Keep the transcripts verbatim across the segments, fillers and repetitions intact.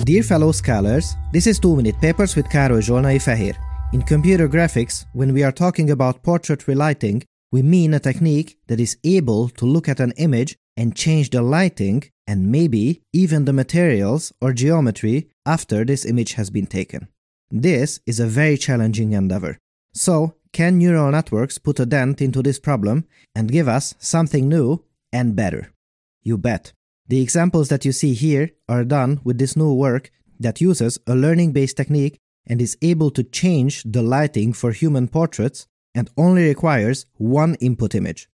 Dear fellow scholars, this is two minute Papers with Károly Zsolnai Fehér. In computer graphics, when we are talking about portrait relighting, we mean a technique that is able to look at an image and change the lighting and maybe even the materials or geometry after this image has been taken. This is a very challenging endeavor. So, can neural networks put a dent into this problem and give us something new and better? You bet. The examples that you see here are done with this new work that uses a learning-based technique and is able to change the lighting for human portraits and only requires one input image.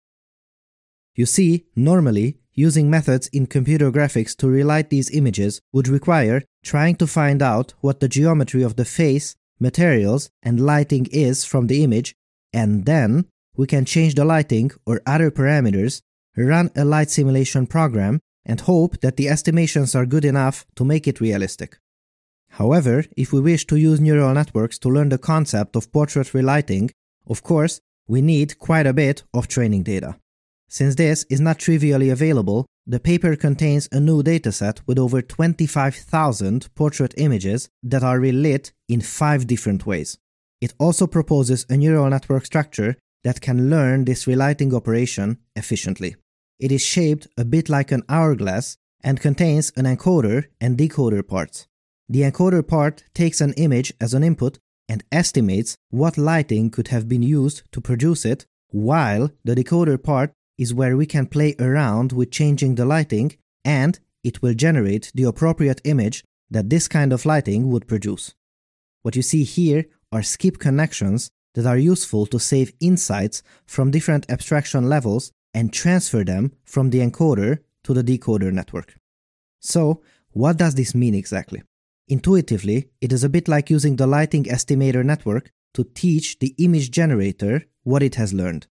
You see, normally, using methods in computer graphics to relight these images would require trying to find out what the geometry of the face, materials, and lighting is from the image, and then we can change the lighting or other parameters, run a light simulation program, and hope that the estimations are good enough to make it realistic. However, if we wish to use neural networks to learn the concept of portrait relighting, of course, we need quite a bit of training data. Since this is not trivially available, the paper contains a new dataset with over twenty-five thousand portrait images that are relit in five different ways. It also proposes a neural network structure that can learn this relighting operation efficiently. It is shaped a bit like an hourglass and contains an encoder and decoder parts. The encoder part takes an image as an input and estimates what lighting could have been used to produce it, while the decoder part is where we can play around with changing the lighting, and it will generate the appropriate image that this kind of lighting would produce. What you see here are skip connections that are useful to save insights from different abstraction levels and transfer them from the encoder to the decoder network. So, what does this mean exactly? Intuitively, it is a bit like using the lighting estimator network to teach the image generator what it has learned.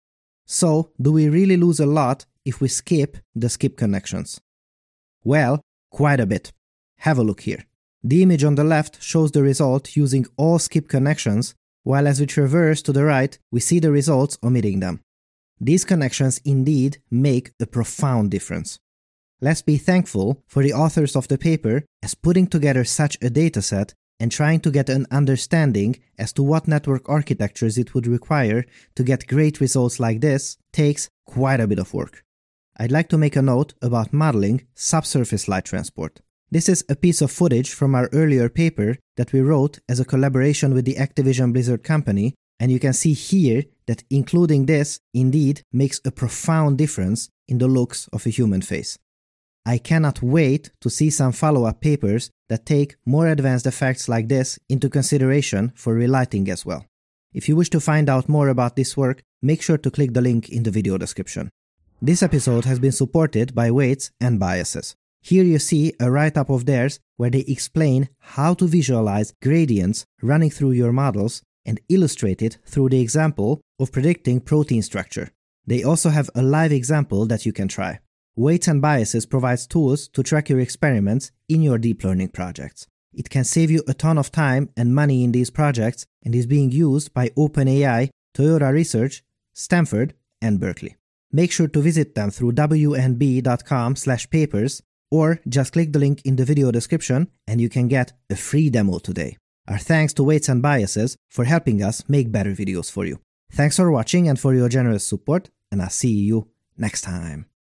So, do we really lose a lot if we skip the skip connections? Well, quite a bit. Have a look here. The image on the left shows the result using all skip connections, while as we traverse to the right, we see the results omitting them. These connections indeed make a profound difference. Let's be thankful for the authors of the paper as putting together such a dataset and trying to get an understanding as to what network architectures it would require to get great results like this takes quite a bit of work. I'd like to make a note about modeling subsurface light transport. This is a piece of footage from our earlier paper that we wrote as a collaboration with the Activision Blizzard company, and you can see here that including this indeed makes a profound difference in the looks of a human face. I cannot wait to see some follow-up papers that take more advanced effects like this into consideration for relighting as well. If you wish to find out more about this work, make sure to click the link in the video description. This episode has been supported by Weights and Biases. Here you see a write-up of theirs where they explain how to visualize gradients running through your models and illustrate it through the example of predicting protein structure. They also have a live example that you can try. Weights and Biases provides tools to track your experiments in your deep learning projects. It can save you a ton of time and money in these projects and is being used by OpenAI, Toyota Research, Stanford, and Berkeley. Make sure to visit them through w n b dot com slash papers or just click the link in the video description and you can get a free demo today. Our thanks to Weights and Biases for helping us make better videos for you. Thanks for watching and for your generous support, and I'll see you next time.